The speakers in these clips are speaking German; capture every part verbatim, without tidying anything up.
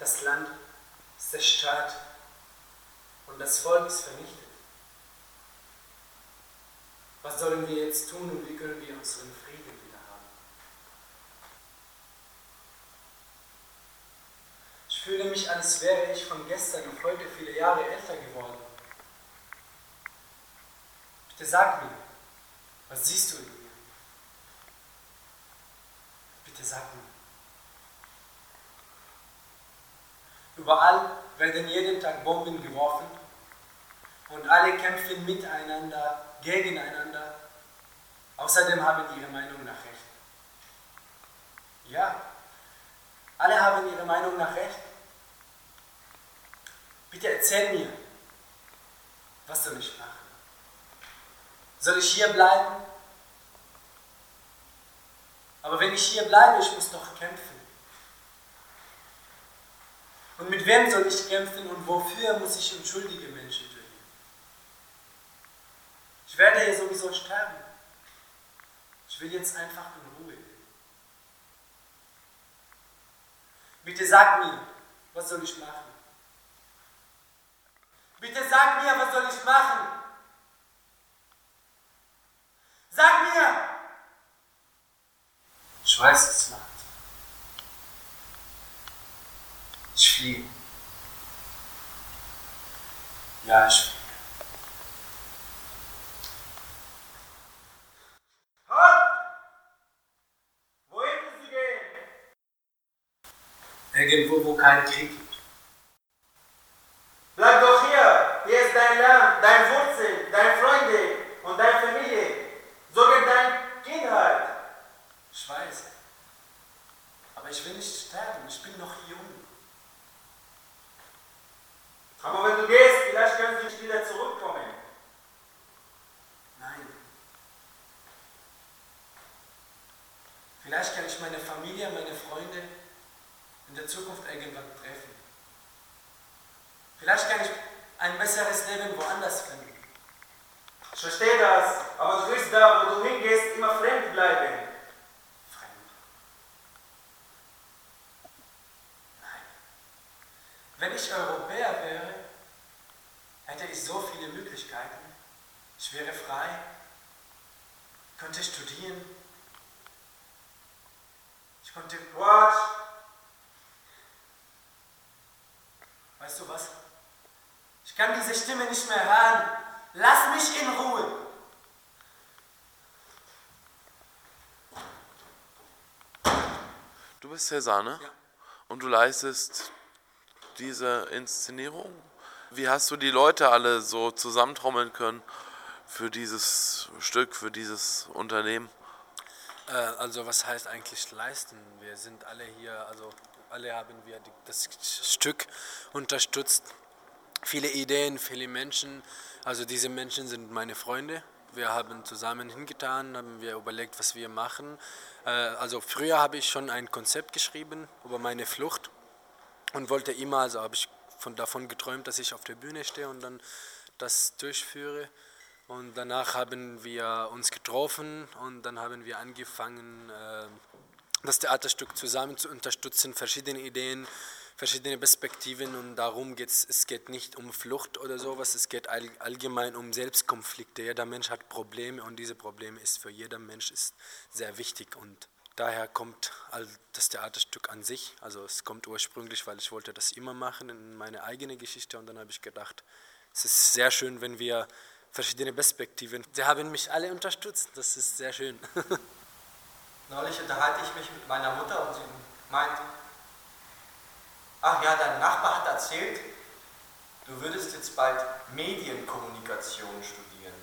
Das Land ist zerstört und das Volk ist vernichtet. Was sollen wir jetzt tun und wie können wir unseren Frieden wieder haben? Ich fühle mich, als wäre ich von gestern auf heute viele Jahre älter geworden. Bitte sag mir, was siehst du in mir? Bitte sag mir. Überall werden jeden Tag Bomben geworfen und alle kämpfen miteinander, gegeneinander. Außerdem haben ihre Meinung nach Recht. Ja, alle haben ihre Meinung nach Recht. Bitte erzähl mir, was soll ich machen? Soll ich hier bleiben? Aber wenn ich hier bleibe, ich muss doch kämpfen. Und mit wem soll ich kämpfen und wofür muss ich unschuldige Menschen töten? Ich werde hier sowieso sterben. Ich will jetzt einfach in Ruhe leben. Bitte sag mir, was soll ich machen? Bitte sag mir, was soll ich machen? Sag mir! Ich weiß es nicht. Ich fliehe. Ja, ich fliehe. Halt! Wohin willst du gehen? Irgendwo, wo kein Krieg gibt. Bleib doch hier. Hier ist dein Land, dein Wurzel, deine Freunde und deine Familie. Sogar dein Kindheit. Ich weiß. Aber ich will nicht sterben. Ich bin noch jung. Aber wenn du gehst, vielleicht können sie nicht wieder zurückkommen. Nein. Vielleicht kann ich meine Familie, meine Freunde in der Zukunft irgendwann treffen. Vielleicht kann ich ein besseres Leben woanders finden. Ich verstehe das, aber du wirst da, wo du hingehst, immer fremd bleiben. Fremd. Nein. Wenn ich Europäer wäre, hätte ich so viele Möglichkeiten. Ich wäre frei, könnte studieren. Ich konnte... What? Weißt du was? Ich kann diese Stimme nicht mehr hören. Lass mich in Ruhe. Du bist Cesane, Ja. und du leistest diese Inszenierung. Wie hast du die Leute alle so zusammentrommeln können für dieses Stück, für dieses Unternehmen? Äh, also was heißt eigentlich leisten? Wir sind alle hier, also alle haben wir die, das Stück unterstützt. Viele Ideen, viele Menschen, also diese Menschen sind meine Freunde. Wir haben zusammen hingetan, haben wir überlegt, was wir machen. Äh, also früher habe ich schon ein Konzept geschrieben über meine Flucht und wollte immer, also habe ich von, davon geträumt, dass ich auf der Bühne stehe und dann das durchführe. Und danach haben wir uns getroffen und dann haben wir angefangen, äh, das Theaterstück zusammen zu unterstützen, verschiedene Ideen, verschiedene Perspektiven, und darum geht es. Es geht nicht um Flucht oder sowas, es geht all, allgemein um Selbstkonflikte. Jeder Mensch hat Probleme und diese Probleme ist für jeder Mensch ist sehr wichtig, und daher kommt das Theaterstück an sich. Also es kommt ursprünglich, weil ich wollte das immer machen in meine eigene Geschichte, und dann habe ich gedacht, es ist sehr schön, wenn wir verschiedene Perspektiven. Sie haben mich alle unterstützt, das ist sehr schön. Neulich unterhalte ich mich mit meiner Mutter und sie meint, ach ja, dein Nachbar hat erzählt, du würdest jetzt bald Medienkommunikation studieren.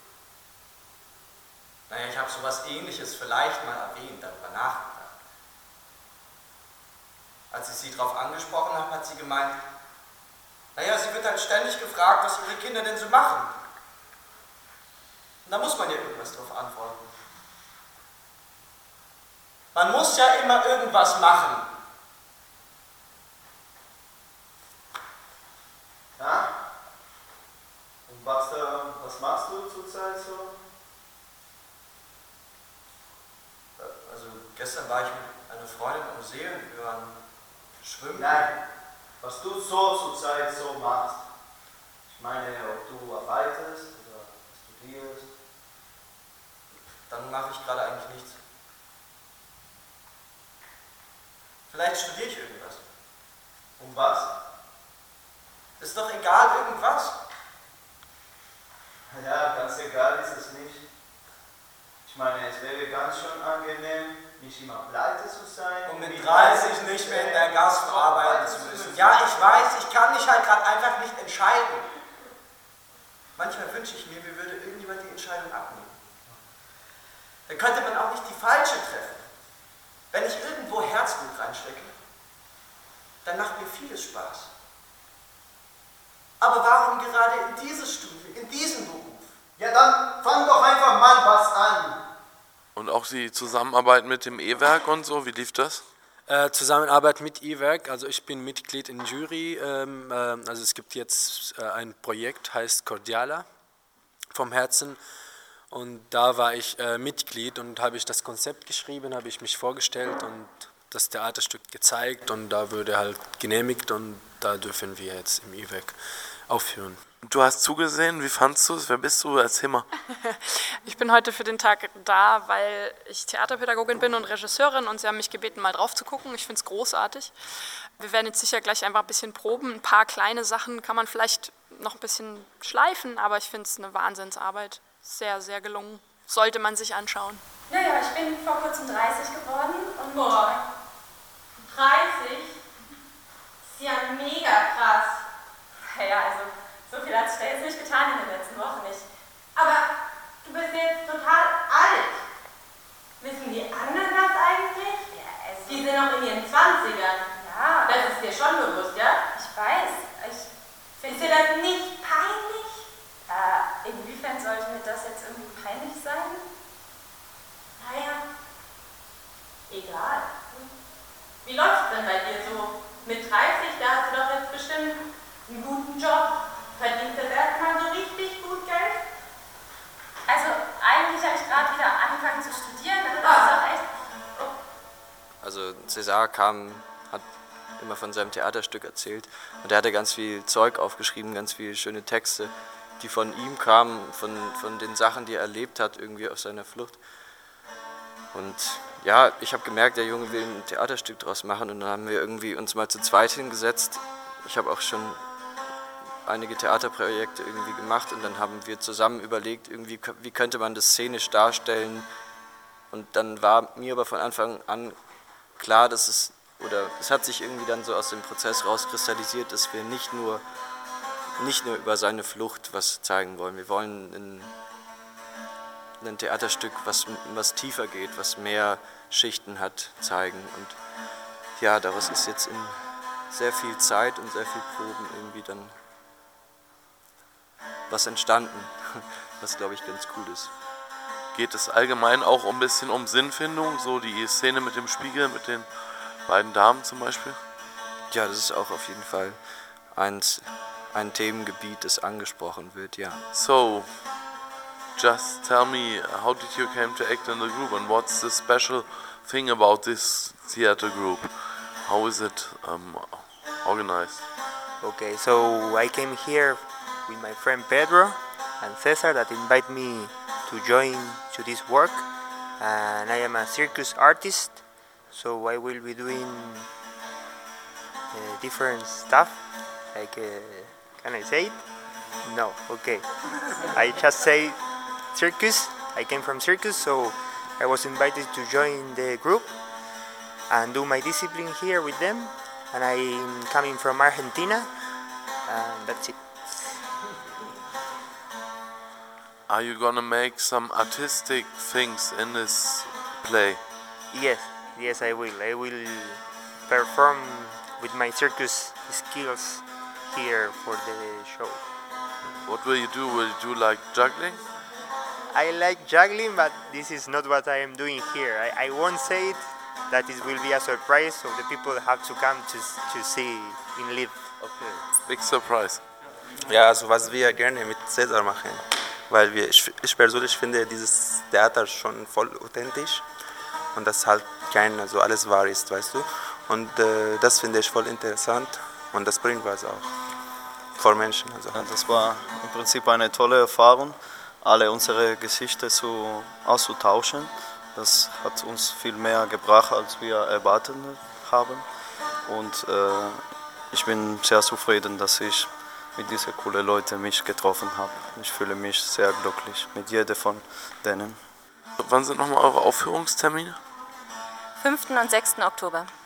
Naja, ich habe sowas Ähnliches vielleicht mal erwähnt, darüber nachgedacht. Als ich sie darauf angesprochen habe, hat sie gemeint, naja, sie wird halt ständig gefragt, was ihre Kinder denn so machen. Und da muss man ja irgendwas drauf antworten. Man muss ja immer irgendwas machen. Ja? Und was, äh, was machst du zurzeit so? Also gestern war ich mit einer Freundin am See und wir waren schwimmen. Nein, was du so zurzeit so machst. Ich meine, ob du arbeitest oder studierst. Dann mache ich gerade eigentlich nichts. Vielleicht studiere ich irgendwas. Und was? Ist doch egal, irgendwas. Ja, ganz egal ist es nicht. Ich meine, es wäre ganz schön angenehm, nicht immer pleite zu sein. Um mit dreißig nicht mehr in der Gastro arbeiten zu müssen. Ja, ich weiß, ich kann mich halt gerade einfach nicht entscheiden. Manchmal wünsche ich mir, mir würde irgendjemand die Entscheidung abnehmen. Dann könnte man auch nicht die falsche treffen. Wenn ich irgendwo Herzblut reinstecke, dann macht mir vieles Spaß. Aber warum gerade in dieses Studium, in diesem Beruf? Ja, dann fang doch einfach mal was an. Und auch die Zusammenarbeit mit dem E-Werk und so, wie lief das? Äh, Zusammenarbeit mit E-Werk, also ich bin Mitglied in Jury, ähm, äh, also es gibt jetzt äh, ein Projekt, heißt Cordiala vom Herzen, und da war ich äh, Mitglied und habe ich das Konzept geschrieben, habe ich mich vorgestellt und das Theaterstück gezeigt und da wurde halt genehmigt und da dürfen wir jetzt im E-Werk aufführen. Du hast zugesehen, wie fandst du es? Wer bist du? Erzähl mal. Ich bin heute für den Tag da, weil ich Theaterpädagogin bin und Regisseurin und sie haben mich gebeten, mal drauf zu gucken. Ich finde es großartig. Wir werden jetzt sicher gleich einfach ein bisschen proben. Ein paar kleine Sachen kann man vielleicht noch ein bisschen schleifen, aber ich finde es eine Wahnsinnsarbeit. Sehr, sehr gelungen. Sollte man sich anschauen. Ja, ja, ich bin vor kurzem dreißig geworden und... Boah, dreißig? Ist ja mega krass. Ja, also so viel hat sich da jetzt nicht getan in den letzten Wochen nicht. Aber du bist jetzt total alt. Wissen die anderen das eigentlich? Ja, also... Die sind noch in ihren Zwanzigern. Ja, Das ist dir schon bewusst, ja? ich weiß. Ich Ist finde... dir das nicht peinlich? Ja, inwiefern sollte mir das jetzt irgendwie peinlich sein? Naja, egal. Wie läuft's denn bei dir so? Mit dreißig, da hast du doch jetzt bestimmt einen guten Job. Verdienst das erstmal so richtig gut Geld? Also eigentlich habe ich gerade wieder angefangen zu studieren, aber das Ah. ist doch echt... Also César kam, hat immer von seinem Theaterstück erzählt und er hatte ganz viel Zeug aufgeschrieben, ganz viele schöne Texte, die von ihm kamen, von, von den Sachen, die er erlebt hat, irgendwie auf seiner Flucht. Und ja, ich habe gemerkt, der Junge will ein Theaterstück draus machen und dann haben wir irgendwie uns mal zu zweit hingesetzt. Ich habe auch schon einige Theaterprojekte irgendwie gemacht und dann haben wir zusammen überlegt, irgendwie, wie könnte man das szenisch darstellen. Und dann war mir aber von Anfang an klar, dass es, oder es hat sich irgendwie dann so aus dem Prozess rauskristallisiert, dass wir nicht nur, nicht nur über seine Flucht was zeigen wollen. Wir wollen ein, ein Theaterstück, was, was tiefer geht, was mehr Schichten hat, zeigen. Und ja, daraus ist jetzt in sehr viel Zeit und sehr viel Proben irgendwie dann was entstanden, was glaube ich ganz cool ist. Geht es allgemein auch ein bisschen um Sinnfindung, so die Szene mit dem Spiegel, mit den beiden Damen zum Beispiel? Ja, das ist auch auf jeden Fall eins, ein Themengebiet, das angesprochen wird, ja. So, just tell me, how did you came to act in the group and what's the special thing about this theater group? How is it um, organized? Okay, so I came here with my friend Pedro and Cesar that invite me to join to this work, and I am a circus artist, so I will be doing uh, different stuff, like, uh, can I say it? No, okay. I just say circus. I came from circus, so I was invited to join the group and do my discipline here with them, and I'm coming from Argentina, and that's it. Are you gonna make some artistic things in this play? Yes, yes, I will. I will perform with my circus skills here for the show. What will you do? Will you do like juggling? I like juggling, but this is not what I am doing here. I, I won't say it, that it will be a surprise, so the people have to come to, to see in live. Okay. Big surprise. Ja, also was wir gerne mit César machen, weil wir, ich, ich persönlich finde dieses Theater schon voll authentisch und das halt kein, also alles wahr ist, weißt du. Und äh, das finde ich voll interessant und das bringt was auch vor Menschen. Also. Ja, das war im Prinzip eine tolle Erfahrung, alle unsere Gesichter zu, auszutauschen. Das hat uns viel mehr gebracht, als wir erwartet haben. Und äh, ich bin sehr zufrieden, dass ich mit diesen coolen Leuten mich getroffen habe. Ich fühle mich sehr glücklich mit jedem von denen. Wann sind nochmal eure Aufführungstermine? fünften und sechsten Oktober.